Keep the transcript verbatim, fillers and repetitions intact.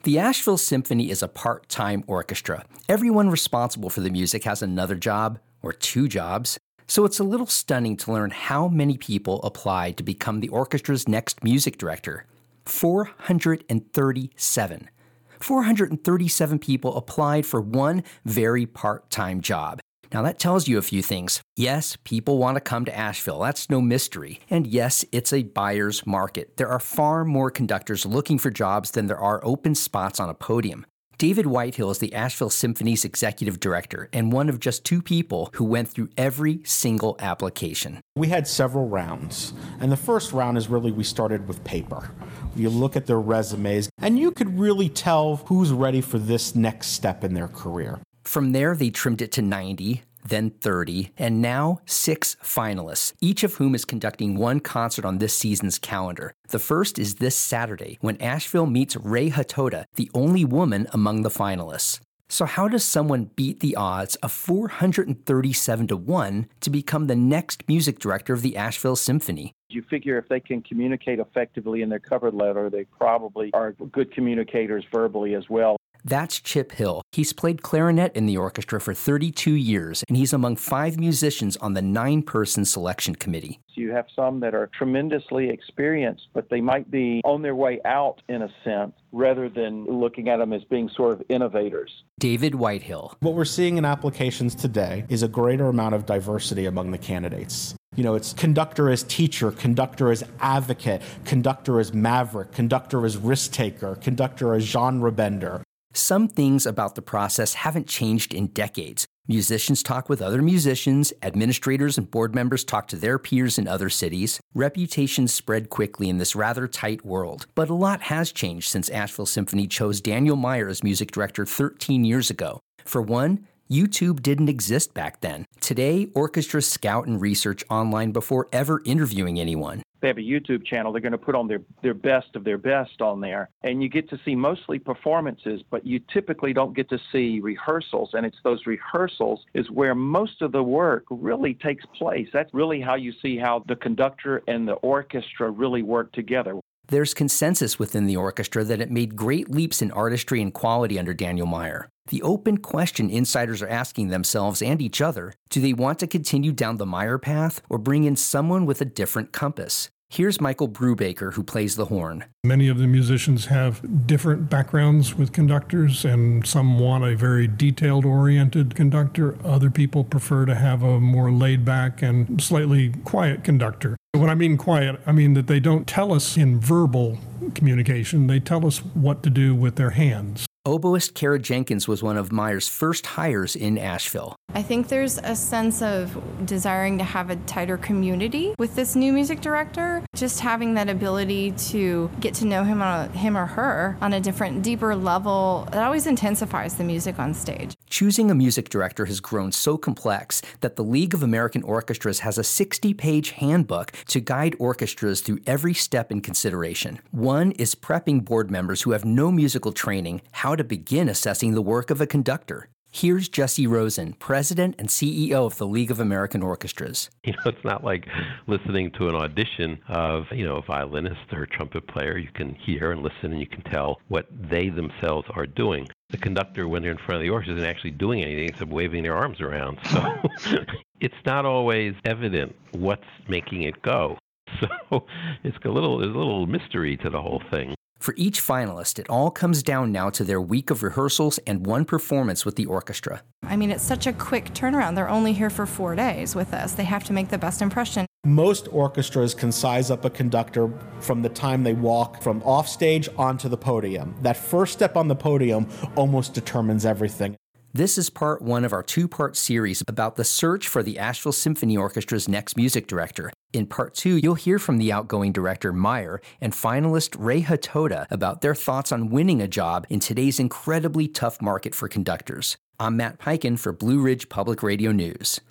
The Asheville Symphony is a part-time orchestra. Everyone responsible for the music has another job, or two jobs. So it's a little stunning to learn how many people applied to become the orchestra's next music director. four hundred thirty-seven. four hundred thirty-seven people applied for one very part-time job. Now that tells you a few things. Yes, people want to come to Asheville. That's no mystery. And yes, it's a buyer's market. There are far more conductors looking for jobs than there are open spots on a podium. David Whitehill is the Asheville Symphony's executive director and one of just two people who went through every single application. We had several rounds, and the first round is really we started with paper. You look at their resumes, and you could really tell who's ready for this next step in their career. From there, they trimmed it to ninety, then thirty, and now six finalists, each of whom is conducting one concert on this season's calendar. The first is this Saturday, when Asheville meets Ray Hatoda, the only woman among the finalists. So how does someone beat the odds of four hundred thirty-seven to one to become the next music director of the Asheville Symphony? You figure if they can communicate effectively in their cover letter, they probably are good communicators verbally as well. That's Chip Hill. He's played clarinet in the orchestra for thirty-two years, and he's among five musicians on the nine-person selection committee. So you have some that are tremendously experienced, but they might be on their way out in a sense, rather than looking at them as being sort of innovators. David Whitehill. What we're seeing in applications today is a greater amount of diversity among the candidates. You know, it's conductor as teacher, conductor as advocate, conductor as maverick, conductor as risk taker, conductor as genre bender. Some things about the process haven't changed in decades. Musicians talk with other musicians, administrators and board members talk to their peers in other cities. Reputations spread quickly in this rather tight world. But a lot has changed since Asheville Symphony chose Daniel Meyer as music director thirteen years ago. For one, YouTube didn't exist back then. Today, orchestras scout and research online before ever interviewing anyone. They have a YouTube channel. They're going to put on their, their best of their best on there. And you get to see mostly performances, but you typically don't get to see rehearsals. And it's those rehearsals is where most of the work really takes place. That's really how you see how the conductor and the orchestra really work together. There's consensus within the orchestra that it made great leaps in artistry and quality under Daniel Meyer. The open question insiders are asking themselves and each other, do they want to continue down the Meyer path or bring in someone with a different compass? Here's Michael Brubaker, who plays the horn. Many of the musicians have different backgrounds with conductors, and some want a very detailed-oriented conductor. Other people prefer to have a more laid-back and slightly quiet conductor. When I mean quiet, I mean that they don't tell us in verbal communication. They tell us what to do with their hands. Oboist Kara Jenkins was one of Meyer's first hires in Asheville. I think there's a sense of desiring to have a tighter community with this new music director. Just having that ability to get to know him, on a, him or her on a different, deeper level, it always intensifies the music on stage. Choosing a music director has grown so complex that the League of American Orchestras has a sixty-page handbook to guide orchestras through every step in consideration. One is prepping board members who have no musical training how to begin assessing the work of a conductor. Here's Jesse Rosen, president and C E O of the League of American Orchestras. You know, it's not like listening to an audition of, you know, a violinist or a trumpet player. You can hear and listen and you can tell what they themselves are doing. The conductor, when they're in front of the orchestra, isn't actually doing anything except waving their arms around. So it's not always evident what's making it go. So it's a little, there's a little mystery to the whole thing. For each finalist, it all comes down now to their week of rehearsals and one performance with the orchestra. I mean, it's such a quick turnaround. They're only here for four days with us. They have to make the best impression. Most orchestras can size up a conductor from the time they walk from off stage onto the podium. That first step on the podium almost determines everything. This is part one of our two-part series about the search for the Asheville Symphony Orchestra's next music director. In part two, you'll hear from the outgoing director Meyer and finalist Ray Hatoda about their thoughts on winning a job in today's incredibly tough market for conductors. I'm Matt Peiken for Blue Ridge Public Radio News.